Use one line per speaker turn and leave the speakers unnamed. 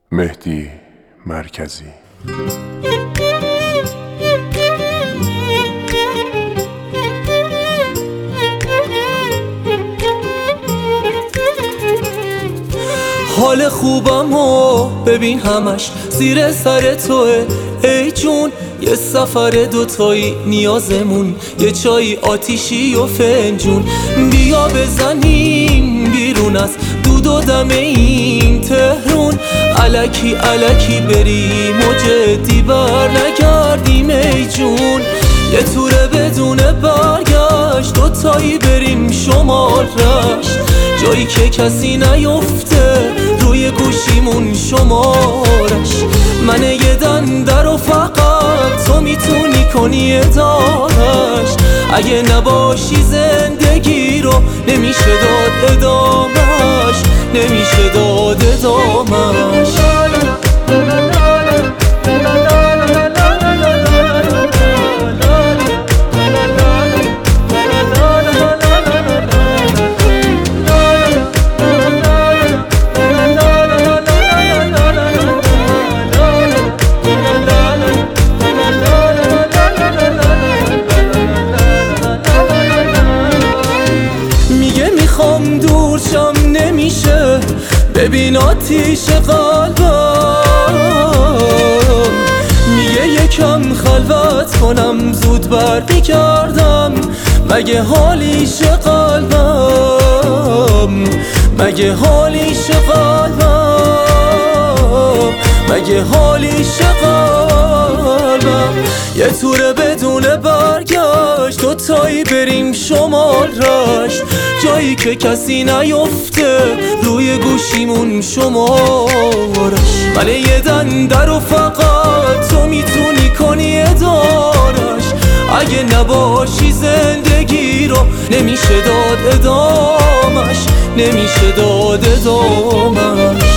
مهدی مرکزی.
حال خوبم و ببین همش زیر سر توه ای جون، یه سفر دوتایی نیازمون یه چای آتیشی و فنجون. بیا بزنیم بیرون از دود و دم این تهرون، الکی الکی بریم و جدی بر نگردیم ای جون. یه توره بدون برگشت دوتایی بریم شمال رشت، جایی که کسی نیفته روی گوشیمون شمارش. من یه دنده رو فقط تو میتونی کنی ادارش، اگه نباشی زندگی رو نمیشه داد ادامش، نمیشه داد ادامش. میخوام دور شم نمیشه، ببین آتیش قلبم میگه یکم خلوت کنم زود برمیگردم. مگه حالیش قلبم، مگه حالیش قلبم، مگه حالیش قلبم. یه توره بدون برگشت دوتایی بریم شمال رشت، جایی که کسی نیفته روی گوشیمون شمارش. من یه دنده رو فقط تو میتونی کنی ادارش، اگه نباشی زندگی رو نمیشه داد ادامش، نمیشه داد ادامش.